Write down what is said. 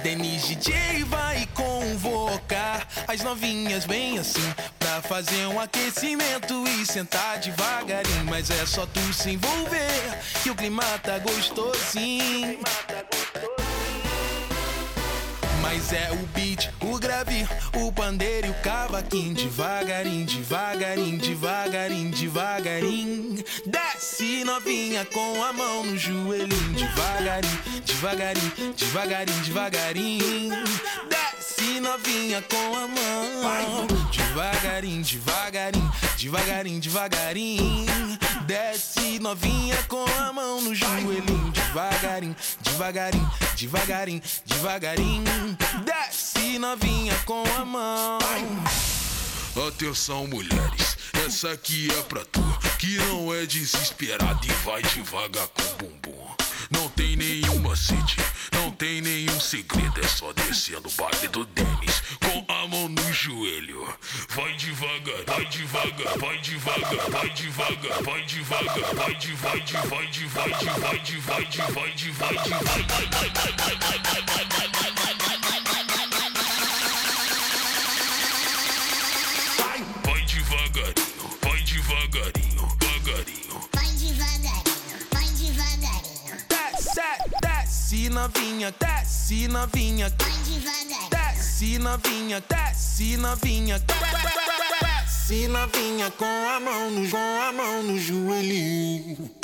Denis DJ vai convocar as novinhas bem assim, pra fazer um aquecimento e sentar devagarinho. Mas é só tu se envolver que o clima tá gostosinho. Mas é o beat, o grave, o pandeiro e o cavaquinho. Devagarinho, devagarinho, devagarinho, devagarinho. Desce novinha com a mão no joelhinho. Devagarinho, devagarinho, devagarinho, devagarinho. Desce novinha com a mão. Devagarinho, devagarinho, devagarinho, devagarinho. Desce novinha com a mão no joelhinho. Devagarinho, devagarinho, devagarinho, devagarinho. Desce novinha com a mão. Atenção mulheres, essa aqui é pra tu que não é desesperado e vai devagar com o bumbum. Não tem nenhum macete, não tem nenhum segredo, é só descer no baile do Denis com a mão no joelho. Vai devagar, vai devagar, vai devagar, vai devagar, vai devagar, vai de vai de vai de vai de vai de vai de vai de vai de vai vai devagarinho, vai devagarinho, devagarinho. Vai devagarinho, vai devagarinho. Desce novinha, desce novinha. Vai devagarinho. Desce novinha, desce novinha. Desce novinha com a mão no joelhinho.